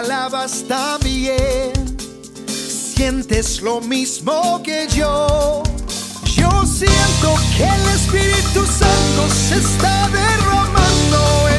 alabas también. Sientes lo mismo que yo. Yo siento que el Espíritu Santo se está derramando